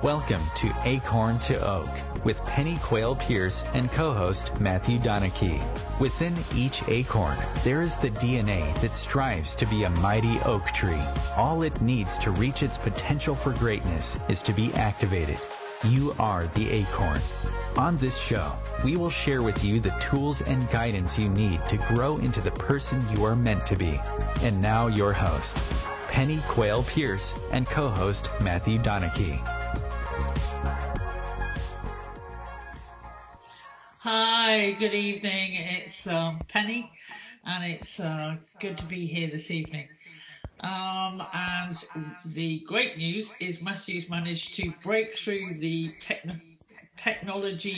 Welcome to Acorn to Oak with Penny Quayle Pierce and co-host Matthew Donachie. Within each acorn, there is the DNA that strives to be a mighty oak tree. All it needs to reach its potential for greatness is to be activated. You are the acorn. On this show, we will share with you the tools and guidance you need to grow into the person you are meant to be. And now your host, Penny Quayle Pierce and co-host Matthew Donachie. Hi, good evening. It's Penny, and it's good to be here this evening. And the great news is Matthew's managed to break through the technology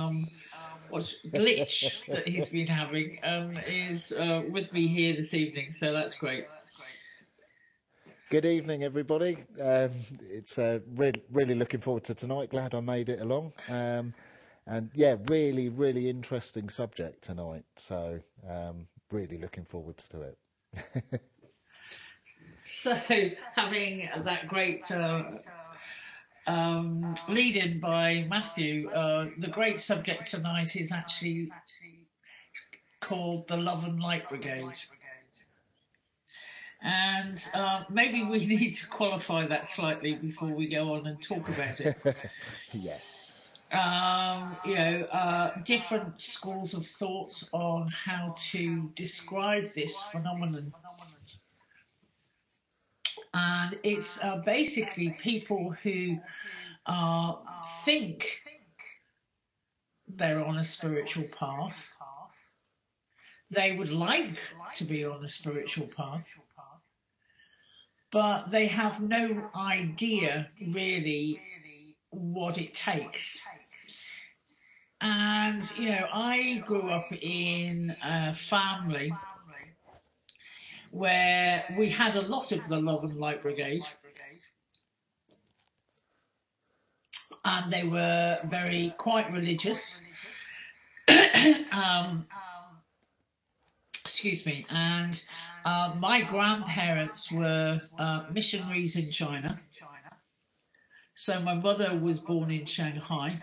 glitch that he's been having, and is with me here this evening. So that's great. Good evening, everybody. It's really looking forward to tonight. Glad I made it along. And yeah, really interesting subject tonight. So really looking forward to it. So having that great lead-in by Matthew, the great subject tonight is actually called the Love and Light Brigade. And maybe we need to qualify that slightly before we go on and talk about it. Yes. Different schools of thought on how to describe this phenomenon. And it's basically people who think they're on a spiritual path. They would like to be on a spiritual path, but they have no idea really what it takes. And, I grew up in a family where we had a lot of the Love and Light Brigade. And they were quite religious. Excuse me. And my grandparents were missionaries in China. So my mother was born in Shanghai.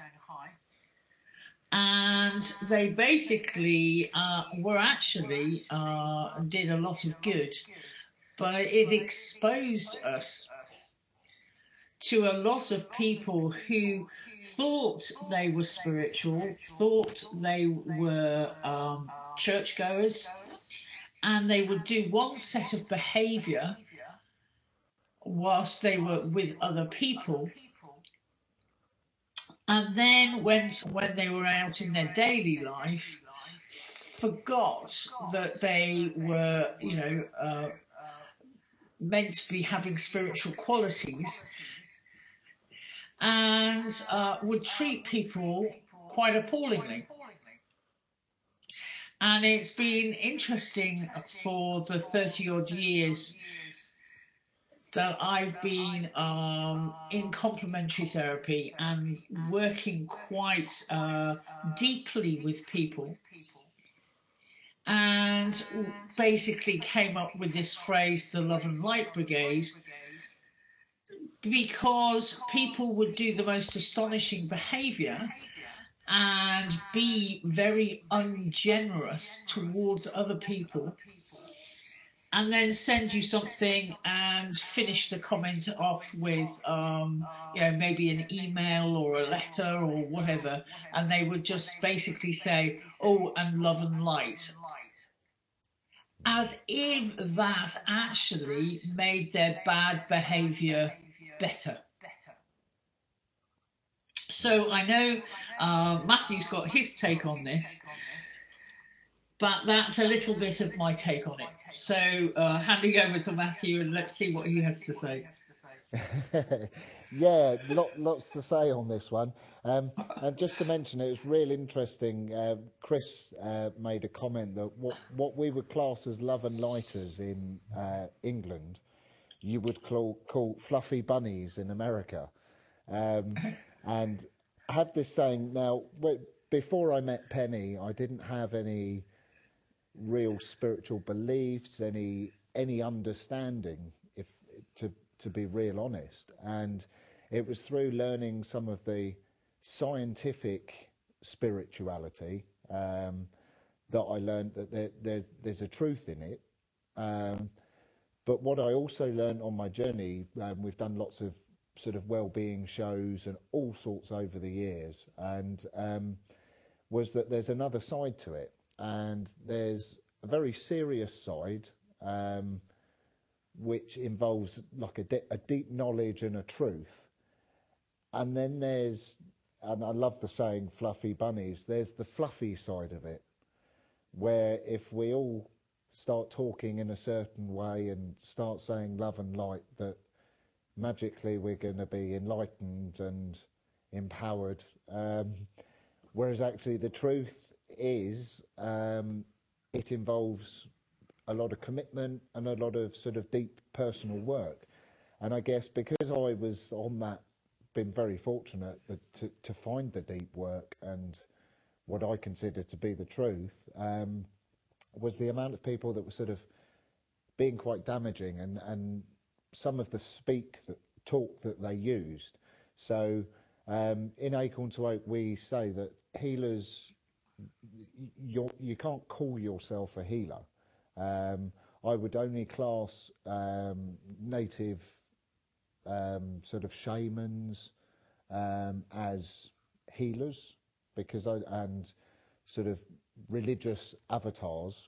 And they basically were actually did a lot of good, but it exposed us to a lot of people who thought they were spiritual, thought they were churchgoers, and they would do one set of behaviour whilst they were with other people. And then when they were out in their daily life, forgot that they were, meant to be having spiritual qualities, and would treat people quite appallingly. And it's been interesting for the 30-odd years that I've been in complementary therapy and working quite deeply with people, and basically came up with this phrase, the Love and Light Brigade, because people would do the most astonishing behaviour and be very ungenerous towards other people, and then send you something and finish the comment off with, maybe an email or a letter or whatever, and they would just basically say, oh, and love and light. As if that actually made their bad behaviour better. So I know Matthew's got his take on this, but that's a little bit of my take on it. So handing over to Matthew, and let's see what he has to say. Yeah, lots to say on this one. And just to mention, it was real interesting. Chris made a comment that what we would class as love and lighters in England, you would call fluffy bunnies in America. And I have this saying now. Before I met Penny, I didn't have any real spiritual beliefs, any understanding, if to be real honest. And it was through learning some of the scientific spirituality that I learned that there's a truth in it. But what I also learned on my journey, we've done lots of sort of well-being shows and all sorts over the years, and was that there's another side to it, and there's a very serious side, which involves like a deep knowledge and a truth, and then there's, and I love the saying fluffy bunnies, there's the fluffy side of it, where if we all start talking in a certain way and start saying love and light, that magically we're going to be enlightened and empowered, whereas actually the truth is it involves a lot of commitment and a lot of sort of deep personal work. And I guess because I was on that, been very fortunate to find the deep work and what I consider to be the truth, was the amount of people that were sort of being quite damaging, and some of the talk that they used. So in Acorn to Oak, we say that healers, you can't call yourself a healer. I would only class native sort of shamans as healers, and sort of religious avatars,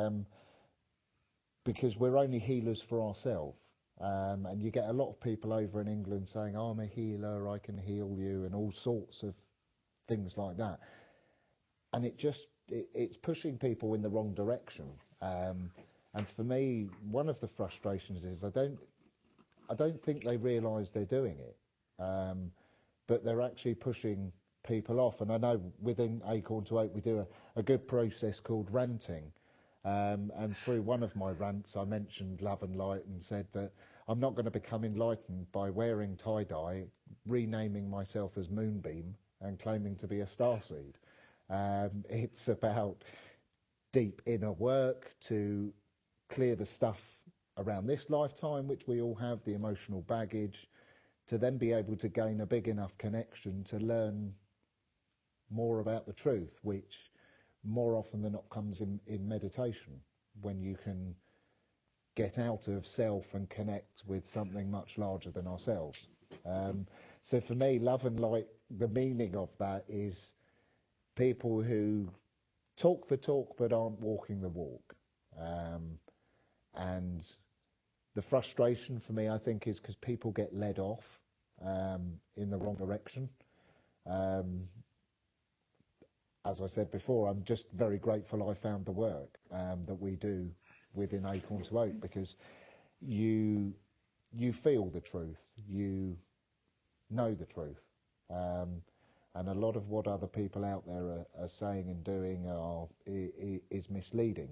because we're only healers for ourselves. And you get a lot of people over in England saying, I'm a healer, I can heal you, and all sorts of things like that. And it's pushing people in the wrong direction. And for me, one of the frustrations is I don't think they realise they're doing it, but they're actually pushing people off. And I know within Acorn to Oak we do a good process called ranting. And through one of my rants, I mentioned love and light and said that I'm not going to become enlightened by wearing tie-dye, renaming myself as Moonbeam and claiming to be a starseed. It's about deep inner work to clear the stuff around this lifetime, which we all have, the emotional baggage, to then be able to gain a big enough connection to learn more about the truth, which more often than not comes in meditation, when you can get out of self and connect with something much larger than ourselves. So for me, love and light, the meaning of that is people who talk the talk but aren't walking the walk. And the frustration for me, I think, is because people get led off in the wrong direction. As I said before, I'm just very grateful I found the work that we do within Acorn to Oak, because you feel the truth, you know the truth, and a lot of what other people out there are saying and doing is misleading.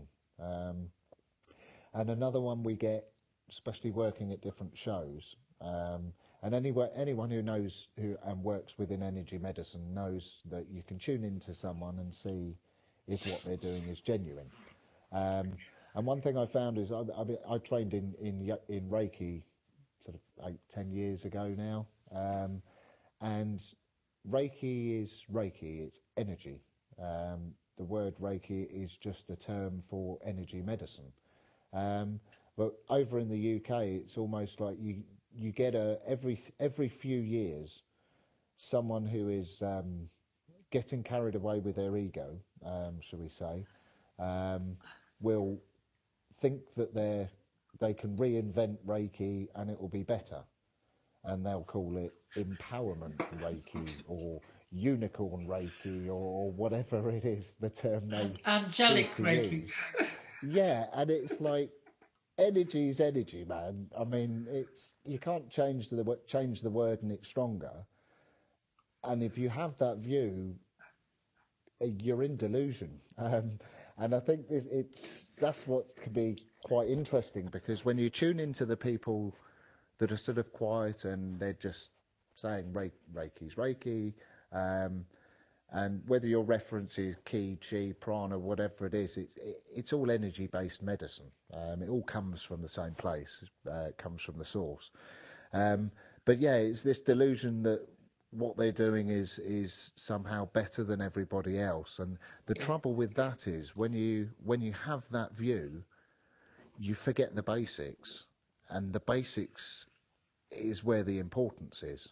And another one we get, especially working at different shows, and anyone who knows and works within energy medicine knows that you can tune into someone and see if what they're doing is genuine. And one thing I found is I trained in Reiki sort of 8-10 years ago now, and Reiki is Reiki, it's energy. The word Reiki is just a term for energy medicine. But over in the UK, it's almost like you get every few years someone who is getting carried away with their ego, shall we say, will think that they can reinvent Reiki and it will be better, and they'll call it empowerment Reiki or unicorn Reiki or whatever it is, the term they angelic Reiki. Yeah, and it's like, energy is energy, man. I mean, you can't change the word and it's stronger. And if you have that view, you're in delusion. And I think that's what can be quite interesting, because when you tune into the people that are sort of quiet and they're just saying Reiki's Reiki, and whether your reference is Ki, Chi, Prana, whatever it is, it's all energy-based medicine. It all comes from the same place. It comes from the source. But yeah, it's this delusion that what they're doing is somehow better than everybody else. And the trouble with that is when you have that view, you forget the basics, and the basics is where the importance is.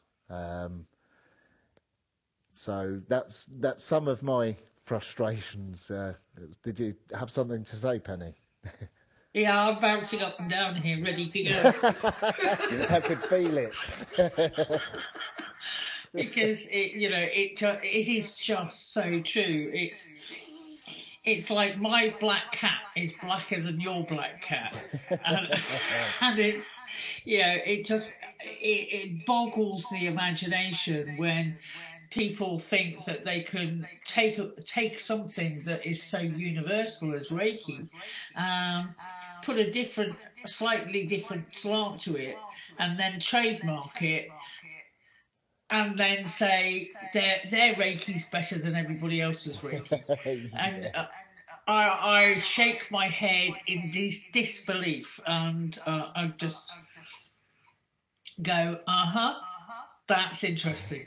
So that's some of my frustrations. Did you have something to say, Penny? Yeah, I'm bouncing up and down here, ready to go. I could feel it. Because it is just so true. It's like my black cat is blacker than your black cat, and it's it boggles the imagination when people think that they can take something that is so universal as Reiki, put a slightly different slant to it, and then trademark it, and then say their Reiki's better than everybody else's Reiki. And I shake my head in disbelief, and I just go, that's interesting.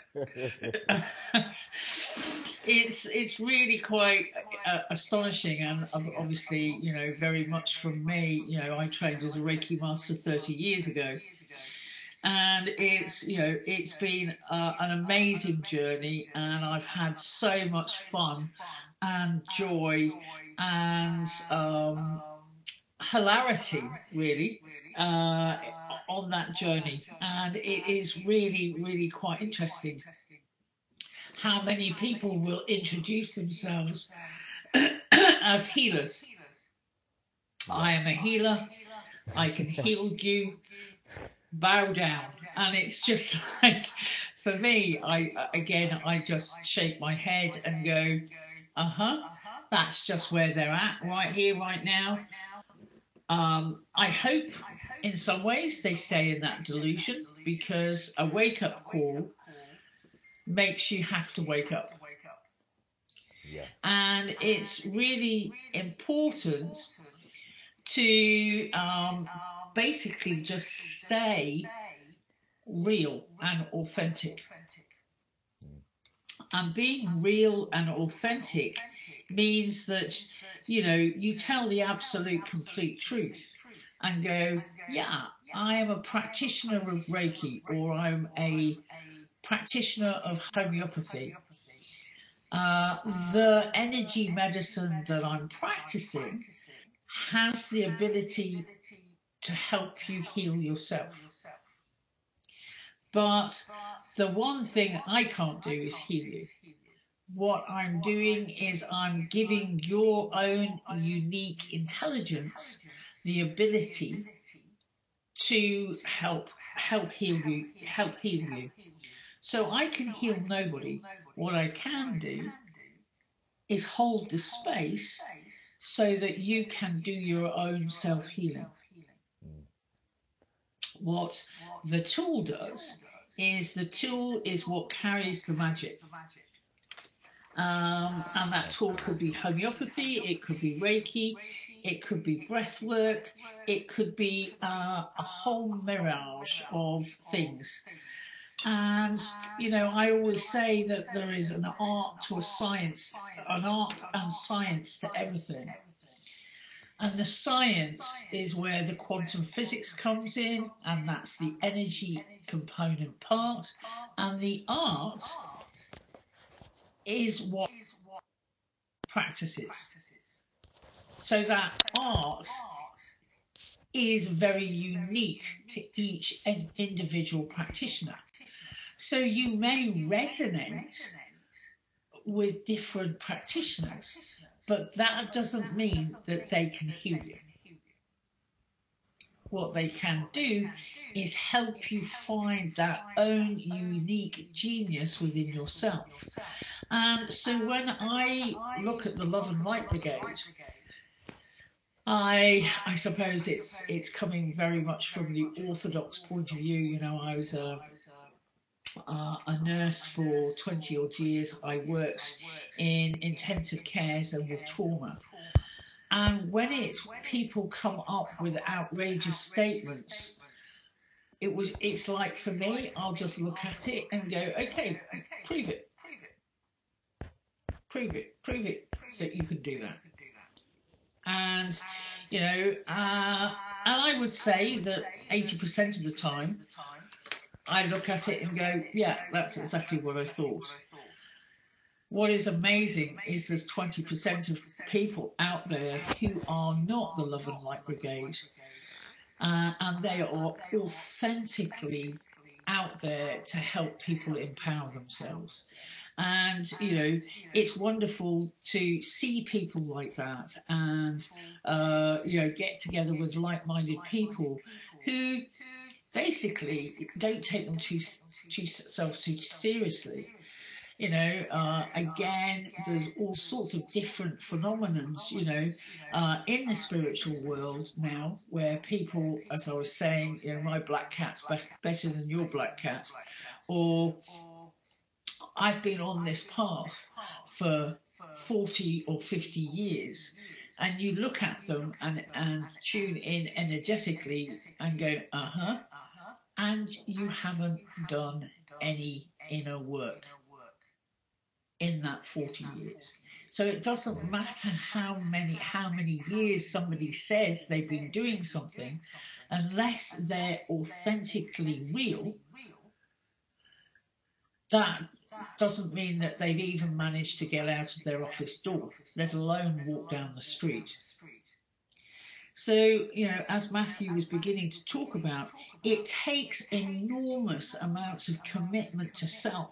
It's really quite astonishing, and obviously, very much from me. I trained as a Reiki master 30 years ago. And it's been an amazing journey, and I've had so much fun and joy and hilarity, really, on that journey. And it is really, really quite interesting how many people will introduce themselves as healers. I am a healer. I can heal you. Bow down. And it's just like, for me, I just shake my head and go, that's just where they're at right here, right now. I hope in some ways they stay in that delusion, because a wake-up call makes you have to wake up. Yeah. And it's really important to basically just stay real and authentic. And being real and authentic means that, you tell the absolute complete truth and go, yeah, I am a practitioner of Reiki, or I'm a practitioner of homeopathy. The energy medicine that I'm practicing has the ability to help you heal yourself. But the one thing I can't do is heal you. What I'm doing is I'm giving your own unique intelligence the ability to help heal you. So I can heal nobody. What I can do is hold the space so that you can do your own self-healing. What the tool does is what carries the magic. And that tool could be homeopathy, it could be Reiki, it could be breath work, it could be a whole mirage of things. And, I always say that there is an art and science to everything. And the science is where the quantum physics comes in, and that's the energy component part. And the art is what practices. So that art is very unique to each individual practitioner. So you may resonate with different practitioners, but that doesn't mean that they can heal you. What they can do is help you find that own unique genius within yourself. And so when I look at the Love and Light Brigade, I suppose it's coming very much from the orthodox point of view. I was a nurse for 20 odd years. I worked in intensive cares and with trauma. And when people come up with outrageous statements it's like, for me, I'll just look at it and go, okay, prove it that you can do that. And, and I would say that 80% of the time, I look at it and go, yeah, that's exactly what I thought. What is amazing is there's 20% of people out there who are not the Love and Light Brigade, and they are authentically out there to help people empower themselves. And, it's wonderful to see people like that and, get together with like-minded people who basically don't take them too seriously. Again, there's all sorts of different phenomenons, in the spiritual world now, where people, as I was saying, my black cat's better than your black cat, or I've been on this path for 40 or 50 years, and you look at them and tune in energetically and go, and you haven't done any inner work in that 40 years. So it doesn't matter how many years somebody says they've been doing something, unless they're authentically real, that doesn't mean that they've even managed to get out of their office door, let alone walk down the street. So, as Matthew was beginning to talk about, it takes enormous amounts of commitment to self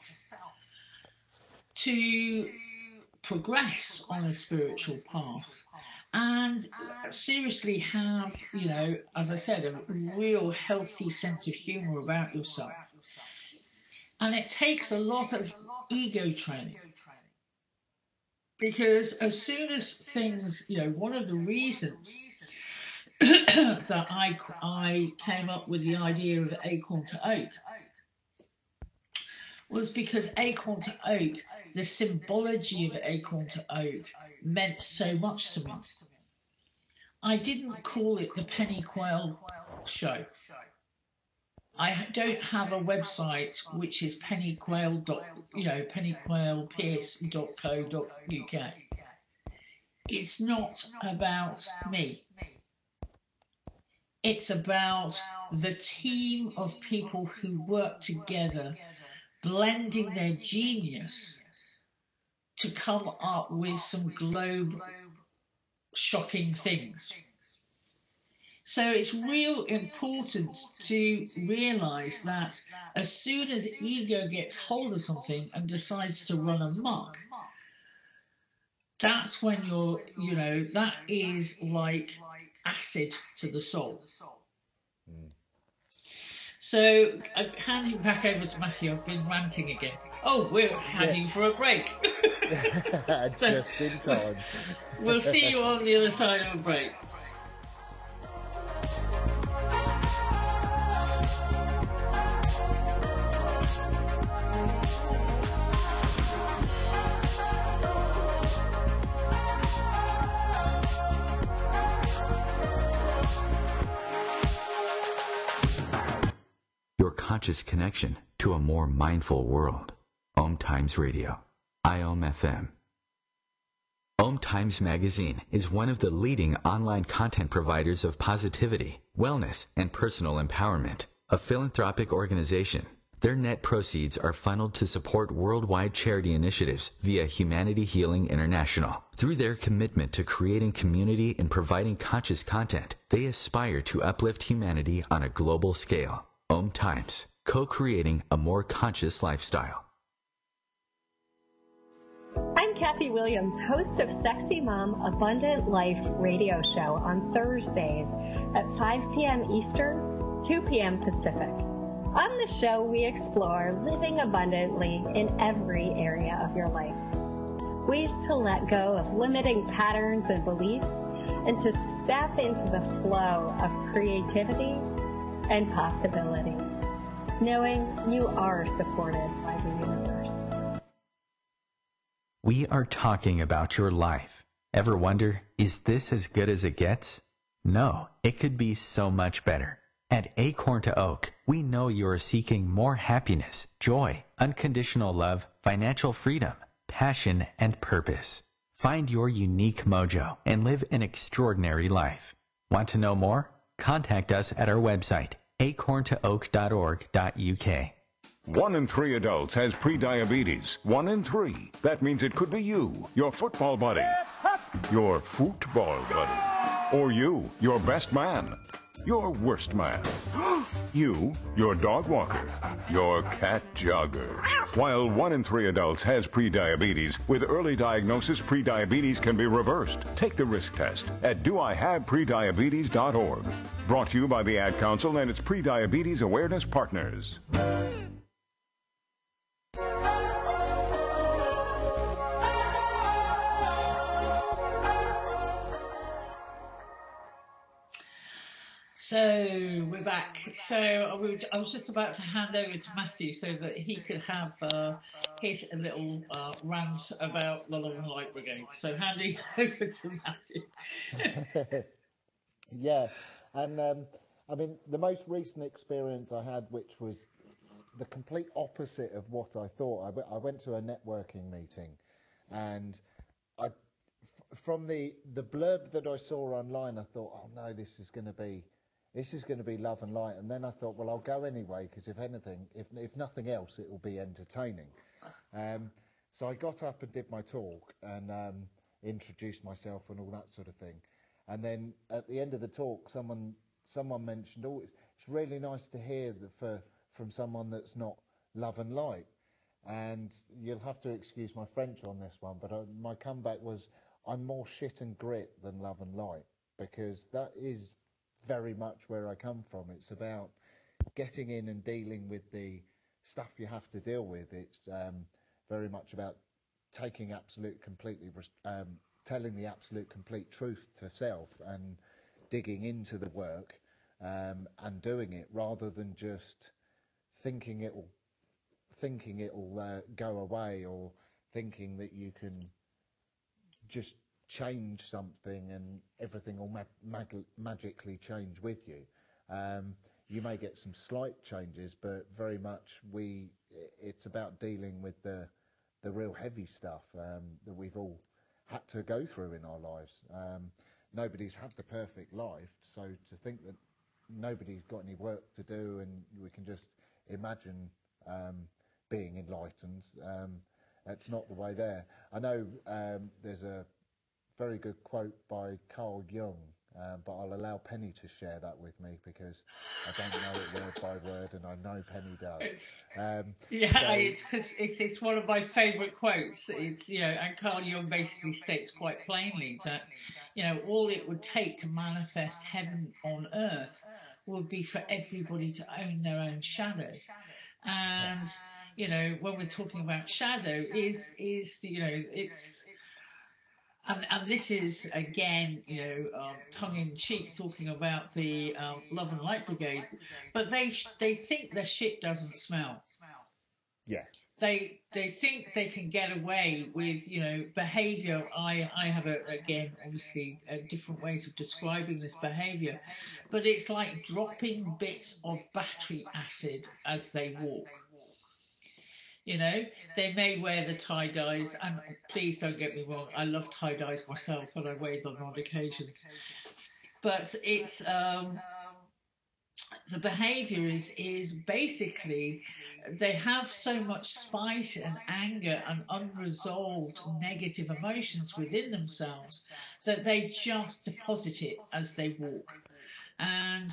to progress on a spiritual path and seriously have, as I said, a real healthy sense of humour about yourself. And it takes a lot of ego training, because as soon as things, one of the reasons that I came up with the idea of Acorn to Oak was because Acorn to Oak, the symbology of Acorn to Oak meant so much to me. I didn't call it the Penny Quayle Show. I don't have a website which is pennyquailpierce.co.uk. It's not about me. It's about the team of people who work together, blending their genius to come up with some globe-shocking things. So it's real important to realise that as soon as ego gets hold of something and decides to run amok, that's when that is like acid to the soul. So, handing back over to Matthew, I've been ranting again. Oh, we're heading for a break. Just in time. We'll see you on the other side of a break. Conscious connection to a more mindful world. Om Times Radio, IOM FM. Om Times Magazine is one of the leading online content providers of positivity, wellness, and personal empowerment. A philanthropic organization, their net proceeds are funneled to support worldwide charity initiatives via Humanity Healing International. Through their commitment to creating community and providing conscious content, they aspire to uplift humanity on a global scale. Om Times, co-creating a more conscious lifestyle. I'm Kathy Williams, host of Sexy Mom Abundant Life radio show on Thursdays at 5 p.m. Eastern, 2 p.m. Pacific. On the show, we explore living abundantly in every area of your life. Ways to let go of limiting patterns and beliefs and to step into the flow of creativity and possibility, knowing you are supported by the universe. We are talking about your life. Ever wonder, is this as good as it gets? No, it could be so much better. At Acorn to Oak, We know you are seeking more happiness, joy, unconditional love, financial freedom, passion, and purpose. Find your unique mojo and live an extraordinary life. Want to know more? Contact us at our website, acorntooak.org.uk. 1 in 3 adults has prediabetes. 1 in 3. That means it could be you, your football buddy, your football buddy, or you, your best man, your worst man, you, your dog walker, your cat jogger. While 1 in 3 adults has prediabetes, with early diagnosis, prediabetes can be reversed. Take the risk test at doihaveprediabetes.org. Brought to you by the Ad Council and its Prediabetes Awareness Partners. So we're back. So I was just about to hand over to Matthew so that he could have his little rant about the Love and Light Brigade. So handing over to Matthew. Yeah, and I mean, the most recent experience I had, which was the complete opposite of what I thought. I went to a networking meeting, and from the blurb that I saw online, I thought, oh no, this is going to be love and light. And then I thought, well, I'll go anyway, because if anything, if nothing else, it will be entertaining. So I got up and did my talk and introduced myself and all that sort of thing. And then at the end of the talk, someone mentioned, oh, it's really nice to hear from someone that's not love and light. And you'll have to excuse my French on this one, but my comeback was, I'm more shit and grit than love and light, because that is very much where I come from. It's about getting in and dealing with the stuff you have to deal with. It's very much about taking telling the absolute complete truth to self and digging into the work and doing it, rather than just thinking it'll go away, or thinking that you can just change something and everything will magically change with you. You may get some slight changes, but very much it's about dealing with the real heavy stuff that we've all had to go through in our lives. Nobody's had the perfect life, so to think that nobody's got any work to do and we can just imagine being enlightened, that's not the way there. I know there's a very good quote by Carl Jung, but I'll allow Penny to share that with me, because I don't know it word by word, and I know Penny does. It's because it's one of my favourite quotes. It's, and Carl Jung basically states quite plainly that, all it would take to manifest heaven on earth would be for everybody to own their own shadow. And when we're talking about shadow, it's. And this is, again, tongue-in-cheek, talking about the Love and Light Brigade, but they think their shit doesn't smell. Yeah. They think they can get away with, behaviour. I have, obviously, different ways of describing this behaviour, but it's like dropping bits of battery acid as they walk. They may wear the tie-dyes, and please don't get me wrong, I love tie-dyes myself, and I wear them on occasions. But it's the behaviour is basically, they have so much spite and anger and unresolved negative emotions within themselves that they just deposit it as they walk. And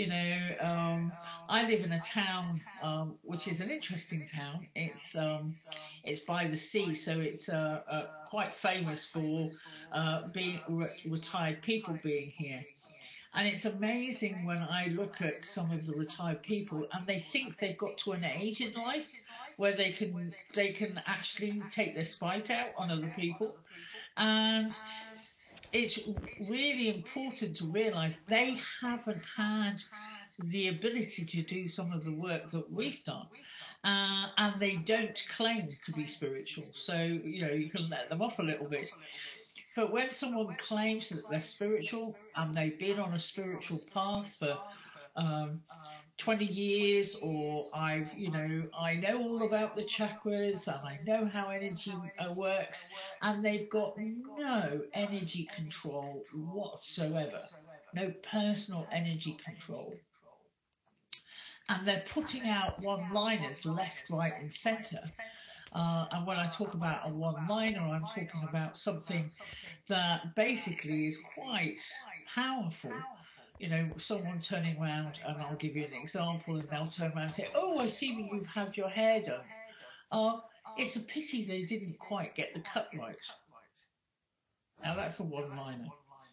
I live in a town which is an interesting town. It's by the sea, so it's quite famous for being retired people being here. And it's amazing when I look at some of the retired people, and they think they've got to an age in life where they can actually take their spite out on other people. And it's really important to realise they haven't had the ability to do some of the work that we've done, and they don't claim to be spiritual. So, you can let them off a little bit. But when someone claims that they're spiritual and they've been on a spiritual path for 20 years, or I know all about the chakras and I know how energy works, and they've got no energy control whatsoever, no personal energy control. And they're putting out one-liners left, right and centre. And when I talk about a one-liner, I'm talking about something that basically is quite powerful. Someone turning around, and I'll give you an example, and they'll turn around and say, "Oh, I see you've had your hair done. It's a pity they didn't quite get the cut right." Now that's a one-liner.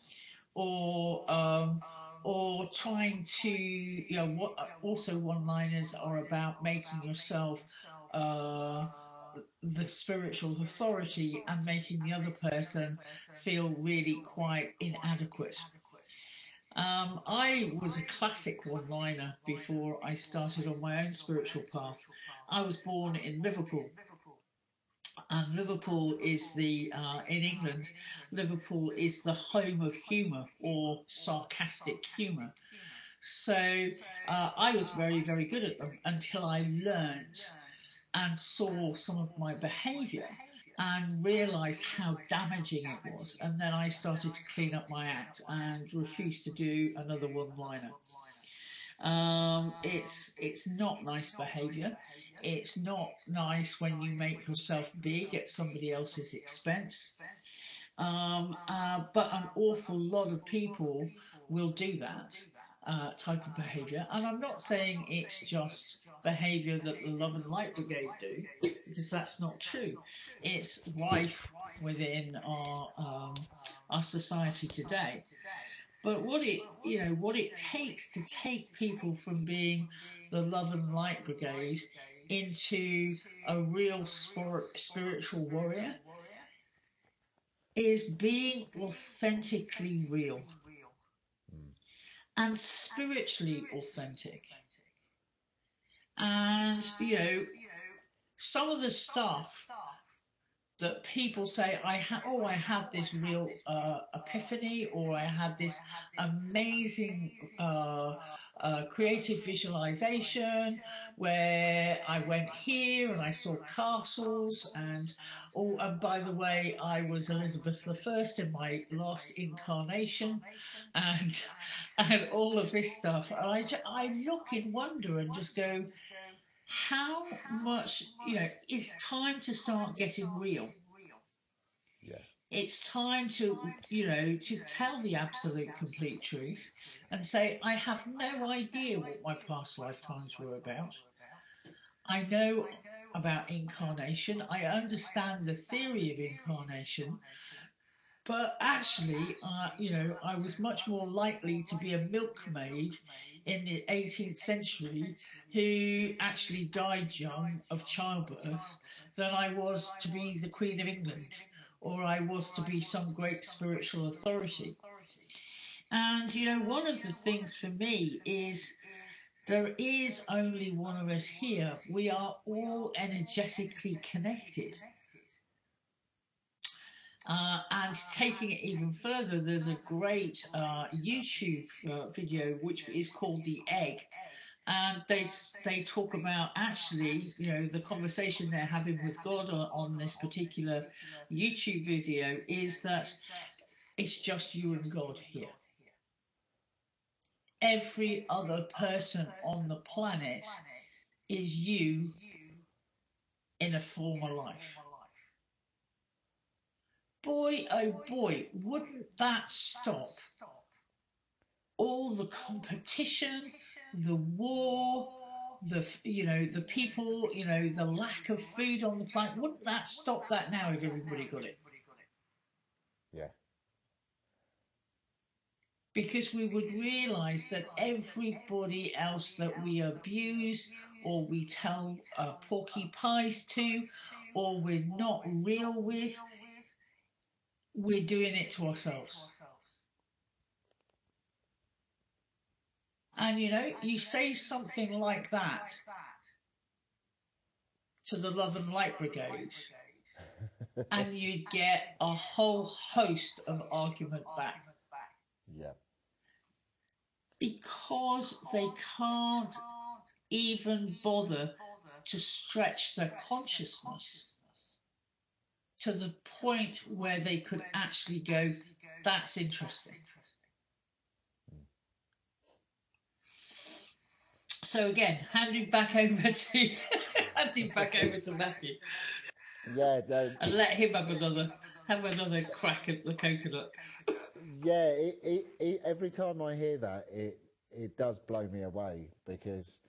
Or trying to, also one-liners are about making yourself the spiritual authority and making the other person feel really quite inadequate. I was a classic one-liner before I started on my own spiritual path. I was born in Liverpool. And Liverpool is in England, Liverpool is the home of humour, or sarcastic humour. So I was very, very good at them until I learned and saw some of my behaviour and realised how damaging it was. And then I started to clean up my act and refused to do another one-liner. It's not nice behaviour. It's not nice when you make yourself big at somebody else's expense. But an awful lot of people will do that type of behaviour. And I'm not saying it's just behaviour that the Love and Light Brigade do, because that's not true. It's rife within our society today. But what it takes to take people from being the Love and Light Brigade into a real spiritual warrior is being authentically real and spiritually authentic. And, some of the stuff that people say, I had this real epiphany, or I had this amazing creative visualization where I went here and I saw castles, and by the way, I was Elizabeth I in my last incarnation, and all of this stuff. And I look in wonder and just go, how much, it's time to start getting real. Yeah. It's time to tell the absolute complete truth and say, I have no idea what my past lifetimes were about. I know about incarnation. I understand the theory of incarnation. But actually, I was much more likely to be a milkmaid in the 18th century who actually died young of childbirth than I was to be the Queen of England, or I was to be some great spiritual authority. And, one of the things for me is there is only one of us here. We are all energetically connected. And taking it even further, there's a great YouTube video which is called The Egg, and they talk about actually, the conversation they're having with God on this particular YouTube video is that it's just you and God here. Every other person on the planet is you in a former life. Boy, oh boy, wouldn't that stop all the competition, the war, the people, the lack of food on the planet? Wouldn't that stop that now if everybody got it? Yeah. Because we would realise that everybody else that we abuse, or we tell porcupines to, or we're not real with, we're doing it to ourselves. And you say something like that to the Love and Light Brigade, and you get a whole host of argument back. Yeah. Because they can't even bother to stretch their consciousness to the point where they could actually go, that's interesting. So again, handing back over to Matthew. Yeah, no, And let him have another crack at the coconut. yeah. Every time I hear that, it does blow me away, because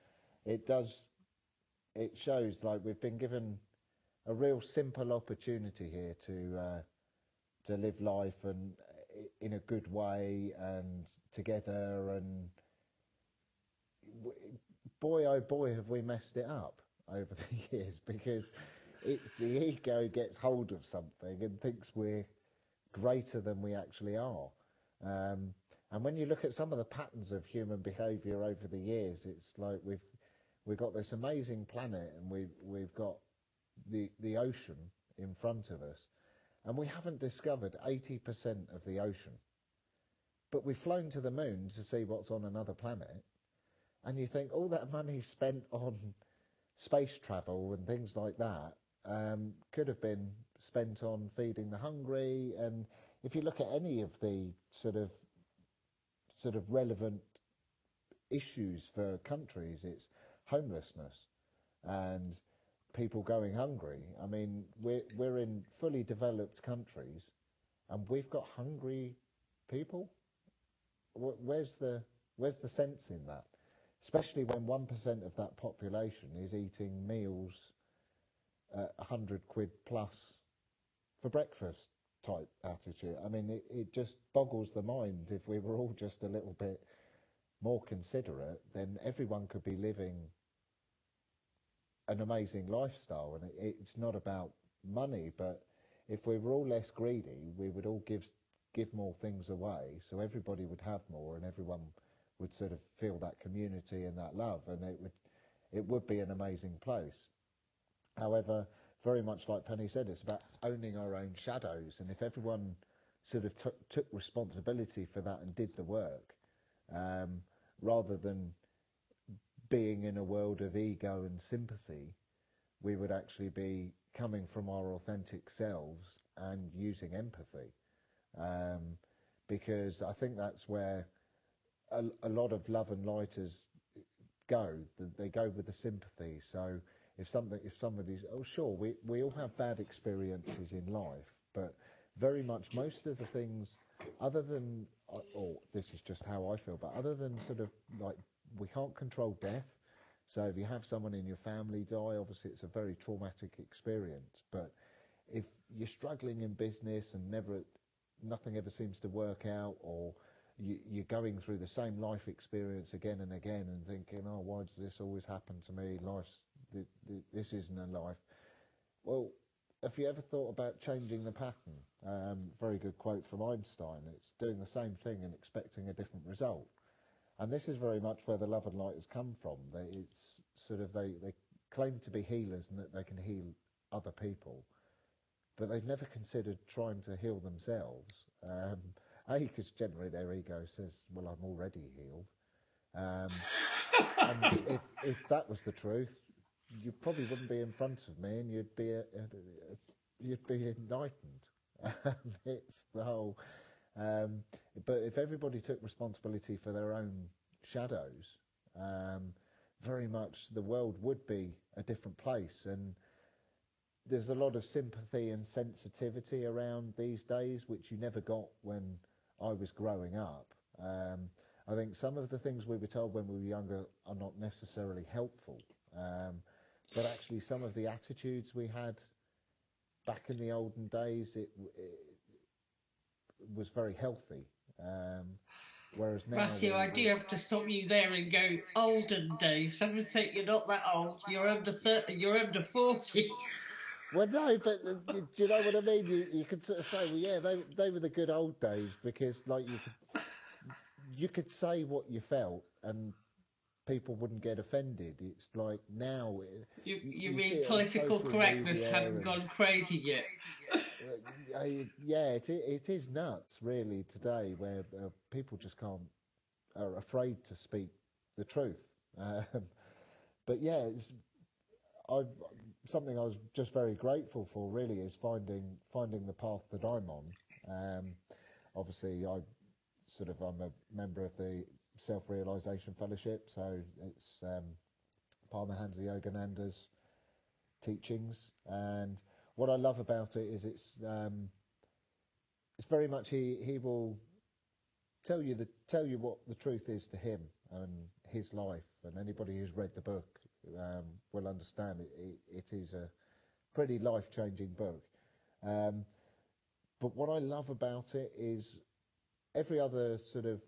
it shows like we've been given a real simple opportunity here to live life and in a good way and together, and boy oh boy have we messed it up over the years, because it's the ego gets hold of something and thinks we're greater than we actually are. And when you look at some of the patterns of human behavior over the years, it's like we've got this amazing planet, and we've got the ocean in front of us, and we haven't discovered 80% of the ocean, but we've flown to the moon to see what's on another planet. And you think all that money spent on space travel and things like that could have been spent on feeding the hungry. And if you look at any of the sort of relevant issues for countries, it's homelessness and people going hungry. I mean, we're in fully developed countries, and we've got hungry people. Where's the sense in that? Especially when 1% of that population is eating meals at 100 quid plus for breakfast type attitude. I mean, it just boggles the mind. If we were all just a little bit more considerate, then everyone could be living an amazing lifestyle. And it's not about money, but if we were all less greedy, we would all give more things away, so everybody would have more, and everyone would sort of feel that community and that love, and it would be an amazing place. However, very much like Penny said, it's about owning our own shadows, and if everyone sort of took responsibility for that and did the work, rather than being in a world of ego and sympathy, we would actually be coming from our authentic selves and using empathy, because I think that's where a lot of love and lighters go. They go with the sympathy. So if somebody's, oh sure, we all have bad experiences in life, but very much most of the things, other than, or this is just how I feel, but other than sort of like, we can't control death. So if you have someone in your family die, obviously it's a very traumatic experience. But if you're struggling in business and nothing ever seems to work out, or you're going through the same life experience again and again and thinking, oh, why does this always happen to me? This isn't a life. Well, have you ever thought about changing the pattern? Very good quote from Einstein. It's doing the same thing and expecting a different result. And this is very much where the love and light has come from. It's sort of, they claim to be healers and that they can heal other people, but they've never considered trying to heal themselves. Because generally their ego says, well, I'm already healed. And if that was the truth, you probably wouldn't be in front of me, and you'd be enlightened. It's the whole. But if everybody took responsibility for their own shadows, very much the world would be a different place. And there's a lot of sympathy and sensitivity around these days, which you never got when I was growing up. I think some of the things we were told when we were younger are not necessarily helpful, but actually some of the attitudes we had back in the olden days, it was very healthy. Whereas now, Matthew, I do have to stop you there and go, olden days. For heaven's sake, you're not that old. You're under 30. You're under 40. Well, no, but do you know what I mean? You could sort of say, well, yeah, they were the good old days, because like you could say what you felt and people wouldn't get offended. It's like now. You mean political correctness hadn't gone crazy yet? Yeah, it is nuts really today, where people just are afraid to speak the truth. but yeah, something I was just very grateful for. Really, is finding the path that I'm on. Obviously, I'm a member of the Self-Realization Fellowship, so it's Paramahansa Yogananda's teachings, and what I love about it is it's very much he will tell you what the truth is to him and his life, and anybody who's read the book will understand it is a pretty life-changing book. But what I love about it is every other sort of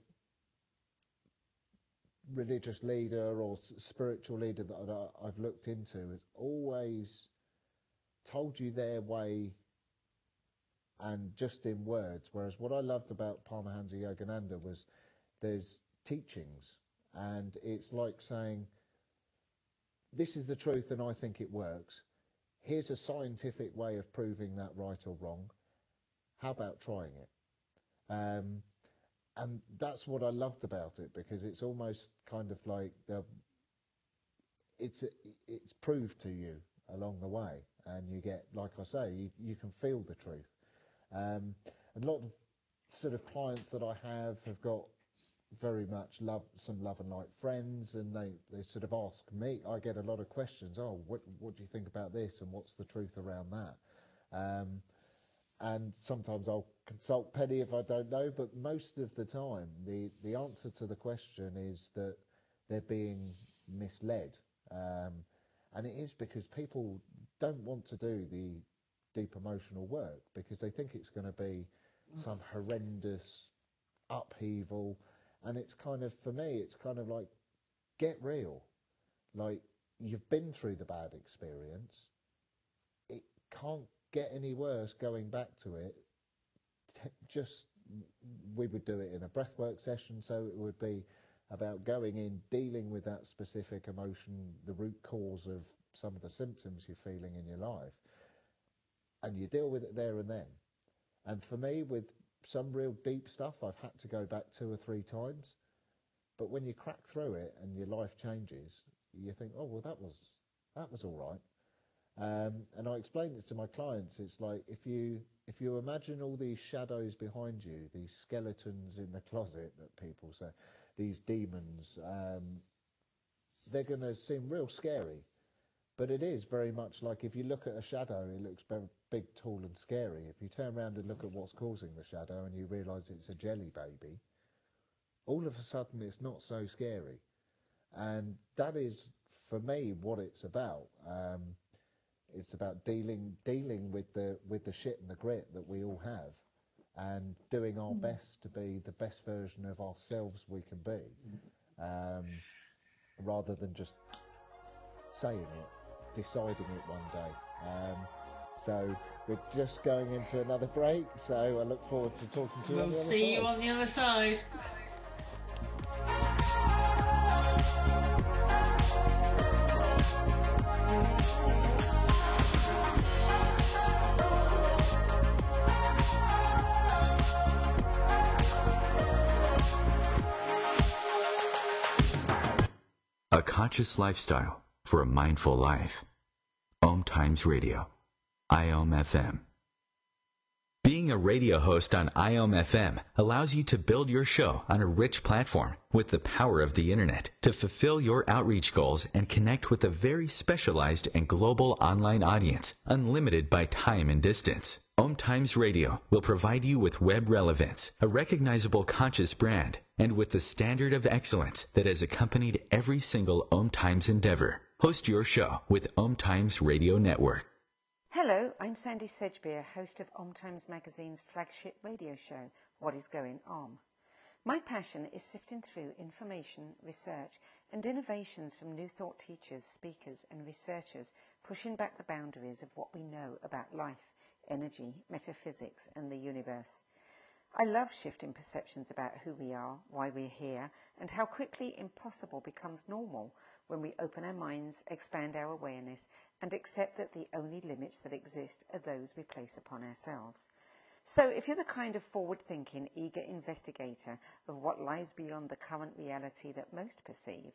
religious leader or spiritual leader that I've looked into has always told you their way and just in words, whereas what I loved about Paramahansa Yogananda was there's teachings, and it's like saying, this is the truth and I think it works. Here's a scientific way of proving that right or wrong. How about trying it? And that's what I loved about it, because it's almost kind of like it's proved to you along the way, and you get, like I say, you can feel the truth. A lot of sort of clients that I have got very much love and light friends, and they sort of ask me. I get a lot of questions. Oh, what do you think about this, and what's the truth around that? And sometimes I'll consult Penny if I don't know, but most of the time the answer to the question is that they're being misled, and it is because people don't want to do the deep emotional work because they think it's going to be some horrendous upheaval. And it's kind of, for me, it's kind of like, get real. Like, you've been through the bad experience. It can't get any worse going back to it. We would do it in a breathwork session, so it would be about going in, dealing with that specific emotion, the root cause of some of the symptoms you're feeling in your life, and you deal with it there and then. And for me, with some real deep stuff, I've had to go back 2 or 3 times. But when you crack through it and your life changes, you think, oh, well, that was all right. And I explained it to my clients. It's like, if you imagine all these shadows behind you, these skeletons in the closet that people say, these demons, they're going to seem real scary. But it is very much like, if you look at a shadow, it looks very big, tall and scary. If you turn around and look at what's causing the shadow and you realise it's a jelly baby, all of a sudden it's not so scary. And that is, for me, what it's about. It's about dealing with the shit and the grit that we all have, and doing our best to be the best version of ourselves we can be, rather than just saying it, deciding it one day. So we're just going into another break, so I look forward to talking to you on the other side. We'll see you on the other side. A conscious lifestyle for a mindful life. Om Times Radio. IOM FM. Being a radio host on IOM FM allows you to build your show on a rich platform with the power of the internet to fulfill your outreach goals and connect with a very specialized and global online audience, unlimited by time and distance. Om Times Radio will provide you with web relevance, a recognizable conscious brand, and with the standard of excellence that has accompanied every single Om Times endeavor. Host your show with Om Times Radio Network. Hello, I'm Sandy Sedgbeer, host of Om Times Magazine's flagship radio show, What is Going Om. My passion is sifting through information, research and innovations from new thought teachers, speakers and researchers, pushing back the boundaries of what we know about life, energy, metaphysics and the universe. I love shifting perceptions about who we are, why we're here, and how quickly impossible becomes normal when we open our minds, expand our awareness, and accept that the only limits that exist are those we place upon ourselves. So if you're the kind of forward-thinking, eager investigator of what lies beyond the current reality that most perceive,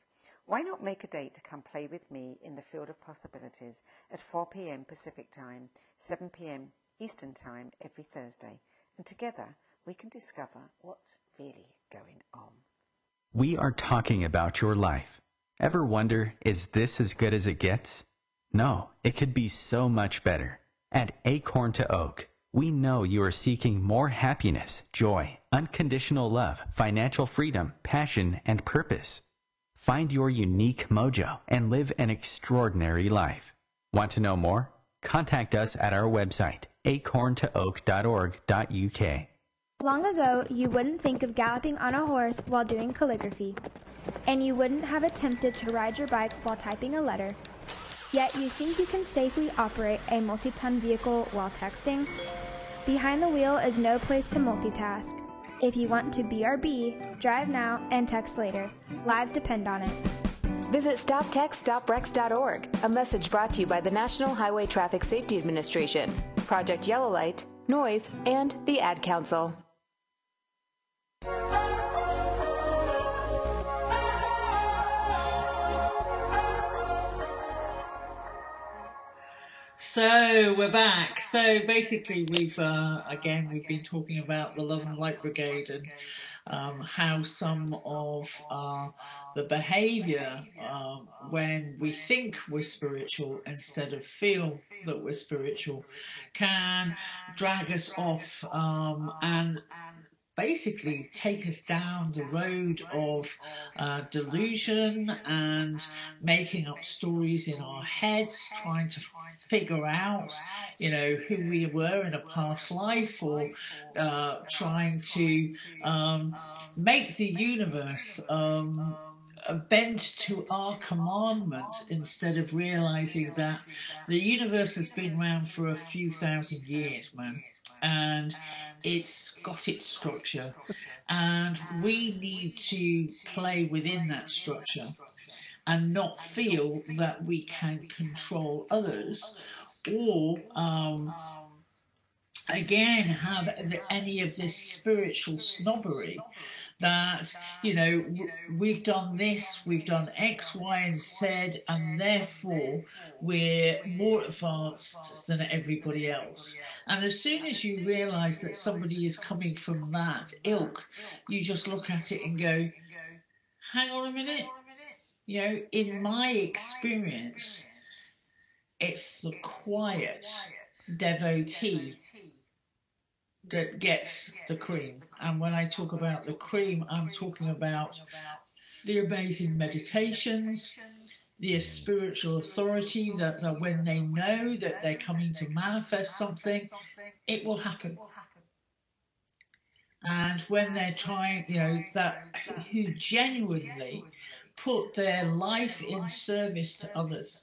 Why not make a date to come play with me in the field of possibilities at 4 p.m. Pacific Time, 7 p.m. Eastern Time every Thursday, and together we can discover what's really going on. We are talking about your life. Ever wonder, is this as good as it gets? No, it could be so much better. At Acorn to Oak, we know you are seeking more happiness, joy, unconditional love, financial freedom, passion, and purpose. Find your unique mojo and live an extraordinary life. Want to know more? Contact us at our website, acorntooak.org.uk. Long ago, you wouldn't think of galloping on a horse while doing calligraphy, and you wouldn't have attempted to ride your bike while typing a letter. Yet you think you can safely operate a multi-ton vehicle while texting? Behind the wheel is no place to multitask. If you want to BRB, drive now and text later. Lives depend on it. Visit StopTextStopWrecks.org, a message brought to you by the National Highway Traffic Safety Administration, Project Yellow Light, Noise, and the Ad Council. So we're back. So basically we've been talking about the Love and Light Brigade and how some of the behaviour when we think we're spiritual instead of feel that we're spiritual can drag us off and basically take us down the road of delusion and making up stories in our heads, trying to figure out, who we were in a past life, or trying to make the universe bend to our commandment instead of realizing that the universe has been around for a few thousand years, man. And it's got its structure, and we need to play within that structure and not feel that we can control others or again have any of this spiritual snobbery that, we've done this, we've done X, Y, and Z, and therefore we're more advanced than everybody else. And as soon as you realise that somebody is coming from that ilk, you just look at it and go, hang on a minute. In my experience, it's the quiet devotee that gets the cream. And when I talk about the cream, I'm talking about the amazing meditations, the spiritual authority that when they know that they're coming to manifest something, it will happen. And when they're trying, who genuinely put their life in service to others.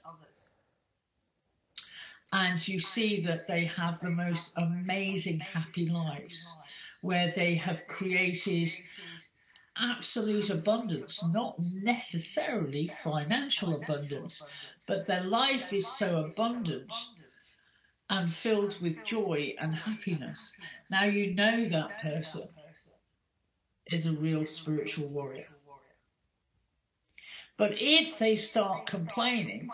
And you see that they have the most amazing happy lives where they have created absolute abundance, not necessarily financial abundance, but their life is so abundant and filled with joy and happiness. Now you know that person is a real spiritual warrior. But if they start complaining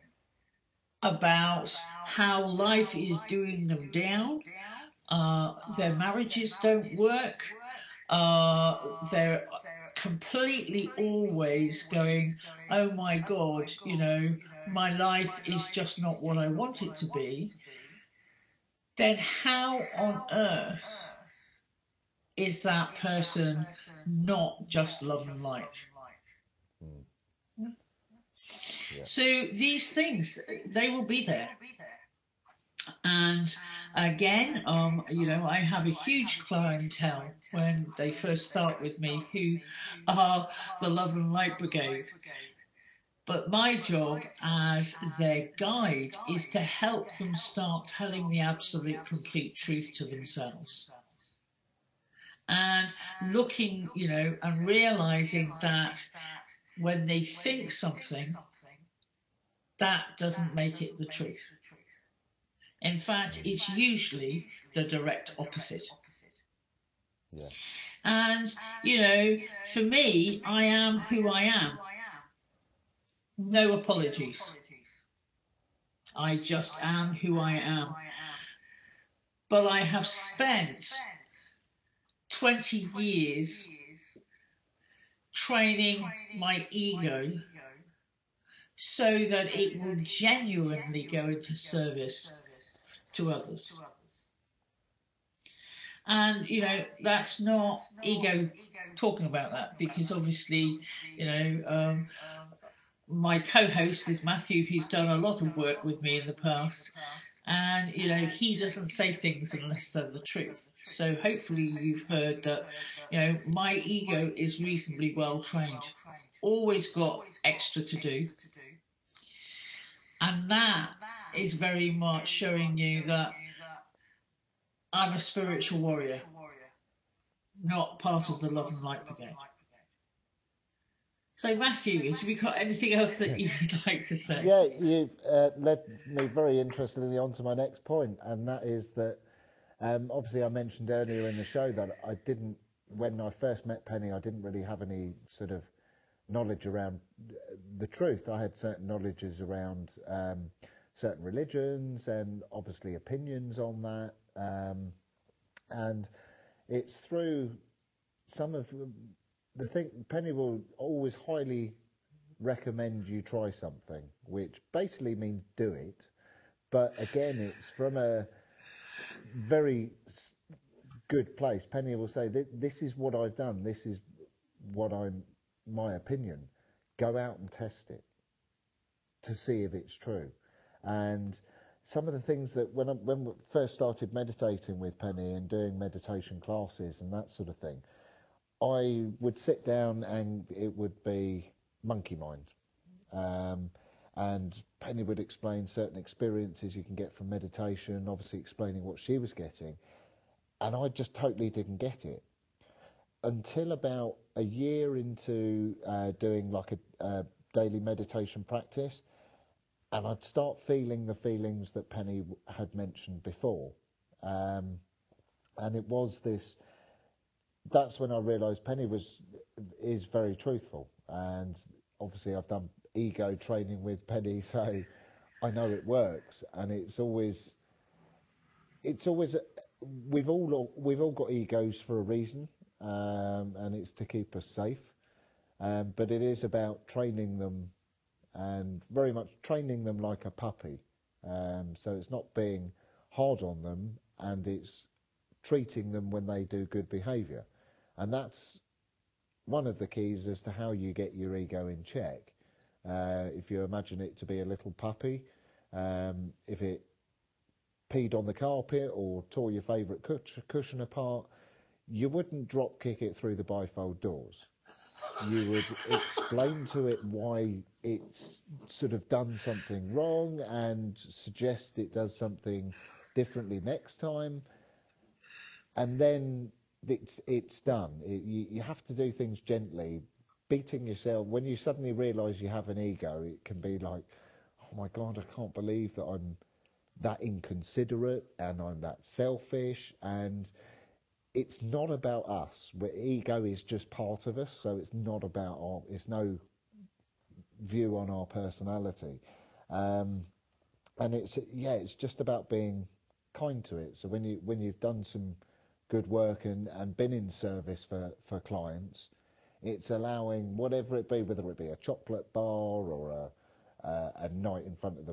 about how life is doing them down, their marriages don't work, they're completely always going, oh my God, my life is just not what I want it to be, then how on earth is that person not just love and light? Yeah. So these things, they will be there. And again, I have a huge clientele when they first start with me who are the Love and Light Brigade. But my job as their guide is to help them start telling the absolute complete truth to themselves. And looking, and realizing that when they think something, that doesn't make it the truth. In fact, it's usually the direct opposite. Yeah. And, for me, I am who I am. No apologies. I just am who I am. But I have spent 20 years training my ego so that it will genuinely go into service to others. And, that's not ego talking about that, because obviously, my co-host is Matthew, who's done a lot of work with me in the past, and, he doesn't say things unless they're the truth. So hopefully you've heard that, my ego is reasonably well trained, always got extra to do. And that is very much showing you that I'm a spiritual warrior, not part of the Love and Light Brigade. So, Matthew, have you got anything else that you'd like to say? Yeah, you've led me very interestingly on to my next point, and that is that obviously I mentioned earlier in the show that I didn't, when I first met Penny, I didn't really have any sort of knowledge around the truth. I had certain knowledges around certain religions and obviously opinions on that. And it's through some of the thing, Penny will always highly recommend you try something, which basically means do it. But again, it's from a very good place. Penny will say, this is what I've done. This is what my opinion. Go out and test it to see if it's true. And some of the things that when we first started meditating with Penny and doing meditation classes and that sort of thing, I would sit down and it would be monkey mind. And Penny would explain certain experiences you can get from meditation, obviously explaining what she was getting. And I just totally didn't get it until about a year into doing like a daily meditation practice. And I'd start feeling the feelings that Penny had mentioned before. And it was this, that's when I realised Penny is very truthful. And obviously I've done ego training with Penny, so I know it works. And it's always, we've all got egos for a reason, and it's to keep us safe. But it is about training them, and very much training them like a puppy. So it's not being hard on them, and it's treating them when they do good behaviour. And that's one of the keys as to how you get your ego in check. If you imagine it to be a little puppy, if it peed on the carpet or tore your favourite cushion apart, you wouldn't drop kick it through the bifold doors. You would explain to it why it's sort of done something wrong and suggest it does something differently next time, and then it's done. You have to do things gently. Beating yourself, when you suddenly realise you have an ego, it can be like, oh my God, I can't believe that I'm that inconsiderate and I'm that selfish. And it's not about us. Ego is just part of us, so it's not about it's no view on our personality. And it's just about being kind to it. So when you've done some good work and been in service for clients, it's allowing whatever it be, whether it be a chocolate bar or a night in front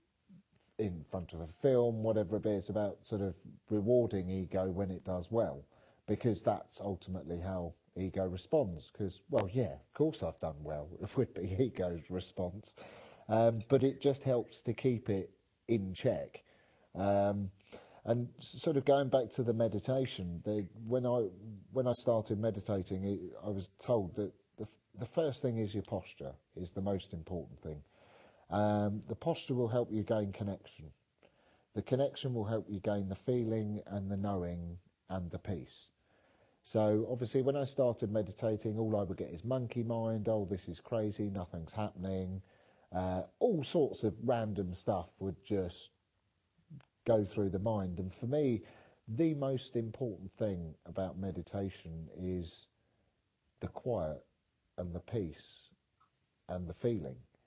of a film, whatever it be. It's about sort of rewarding ego when it does well, because that's ultimately how ego responds. Because, well, yeah, of course I've done well. It would be ego's response. But it just helps to keep it in check. And sort of going back to the meditation, when I started meditating, I was told that the first thing is your posture is the most important thing. The posture will help you gain connection. The connection will help you gain the feeling and the knowing and the peace. So obviously when I started meditating, all I would get is monkey mind. Oh, this is crazy. Nothing's happening. All sorts of random stuff would just go through the mind. And for me, the most important thing about meditation is the quiet and the peace and the feeling.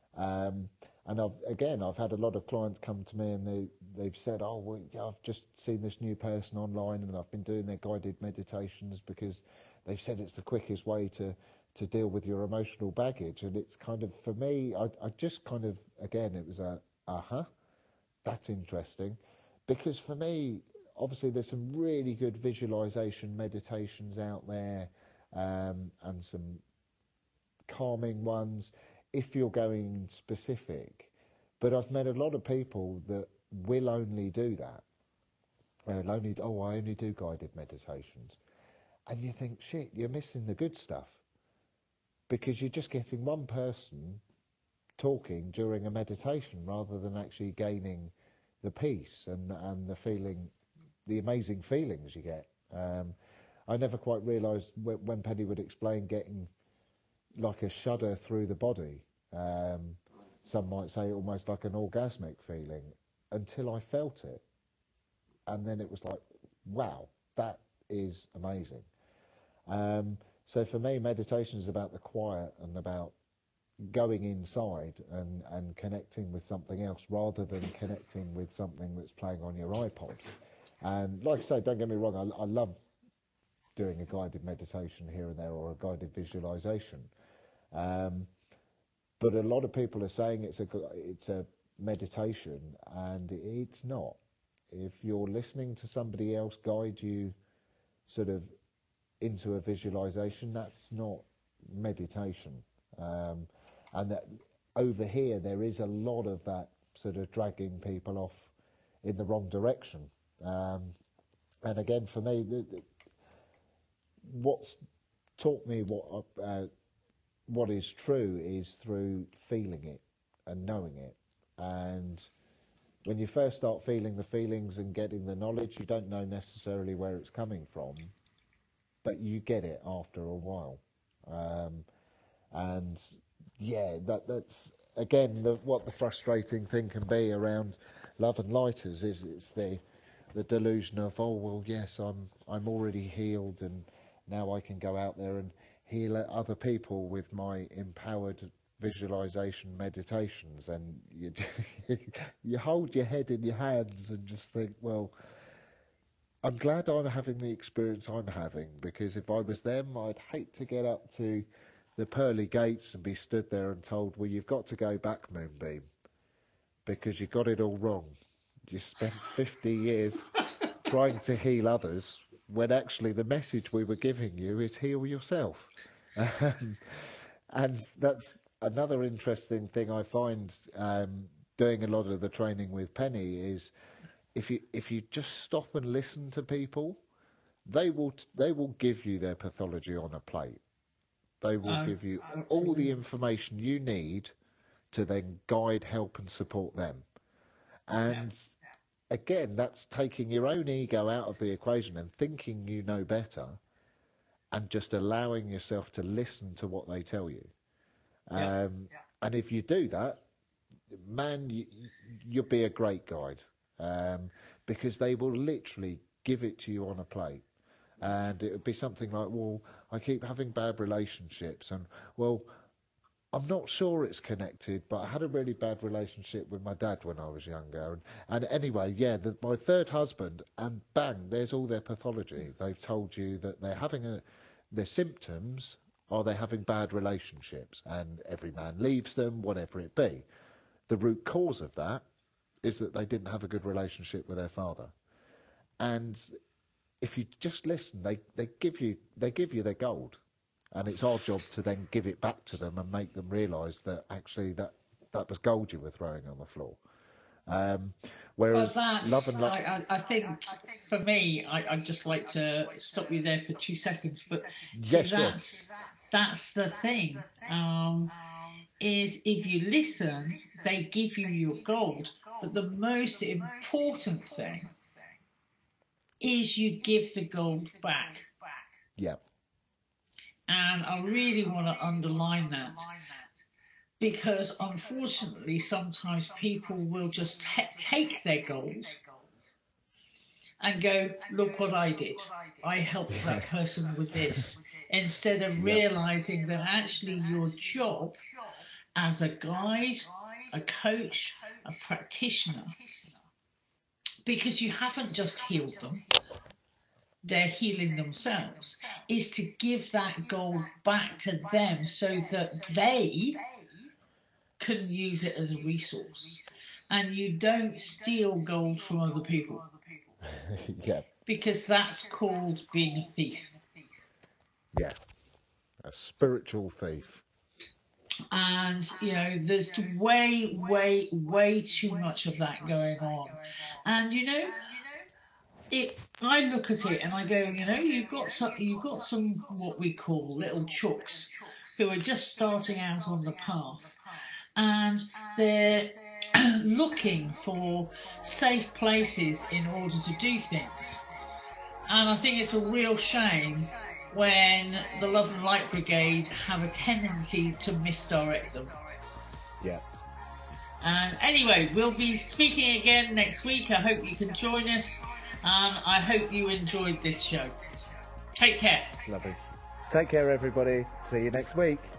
And I've had a lot of clients come to me and they've said, oh, well, yeah, I've just seen this new person online and I've been doing their guided meditations because they've said it's the quickest way to deal with your emotional baggage. And it's kind of, for me, I just kind of, again, it was that's interesting. Because for me, obviously there's some really good visualization meditations out there, and some calming ones if you're going specific. But I've met a lot of people that will only do that. I only do guided meditations. And you think, shit, you're missing the good stuff. Because you're just getting one person talking during a meditation rather than actually gaining the peace and the feeling, the amazing feelings you get. I never quite realised when Penny would explain getting like a shudder through the body. Some might say almost like an orgasmic feeling, until I felt it. And then it was like, wow, that is amazing. So for me, meditation is about the quiet and about going inside and connecting with something else rather than connecting with something that's playing on your iPod. And like I say, don't get me wrong, I love doing a guided meditation here and there or a guided visualization. But a lot of people are saying it's a meditation, and it's not. If you're listening to somebody else guide you sort of into a visualization, that's not meditation. And that over here there is a lot of that sort of dragging people off in the wrong direction. And again, for me, what's taught me what is true is through feeling it and knowing it. And when you first start feeling the feelings and getting the knowledge, you don't know necessarily where it's coming from, but you get it after a while. And yeah, that's again what the frustrating thing can be around Love and Lighters is it's the delusion of, oh well, yes, I'm already healed and now I can go out there and heal other people with my empowered visualization meditations. And you hold your head in your hands and just think, well, I'm glad I'm having the experience I'm having, because if I was them, I'd hate to get up to the pearly gates and be stood there and told, well, you've got to go back, Moonbeam, because you got it all wrong. You spent 50 years trying to heal others when actually the message we were giving you is heal yourself. And that's another interesting thing I find doing a lot of the training with Penny is if you just stop and listen to people, they will give you their pathology on a plate. They will give you all the information you need to then guide, help and support them. And again, that's taking your own ego out of the equation and thinking you know better and just allowing yourself to listen to what they tell you. And if you do that, man, you'll be a great guide, because they will literally give it to you on a plate. And it would be something like, well, I keep having bad relationships, and well, I'm not sure it's connected, but I had a really bad relationship with my dad when I was younger. And anyway, my third husband, and bang, there's all their pathology. They've told you that they're having their symptoms are they're having bad relationships, and every man leaves them, whatever it be. The root cause of that is that they didn't have a good relationship with their father. And if you just listen, they give you their gold. And it's our job to then give it back to them and make them realise that actually that was gold you were throwing on the floor. Whereas Love and Light, I think for me, I'd just like to stop you there for 2 seconds. But that's the thing. Is if you listen, they give you your gold. But the most important thing is you give the gold back. Yeah. And I really want to underline that, because unfortunately sometimes people will just take their gold and go, look what I did. I helped that person with this, instead of realising that actually your job as a guide, a coach, a practitioner, because you haven't just healed them, they're healing themselves, is to give that gold back to them so that they can use it as a resource. And you don't steal gold from other people. Yeah. Because that's called being a thief. Yeah. A spiritual thief. And, you know, there's way too much of that going on. And, you know, I look at it and I go, you know, you've got some what we call little chooks who are just starting out on the path, and they're looking for safe places in order to do things. And I think it's a real shame when the Love and Light Brigade have a tendency to misdirect them. Yeah. And anyway, we'll be speaking again next week. I hope you can join us. And I hope you enjoyed this show. Take care. Lovely. Take care, everybody. See you next week.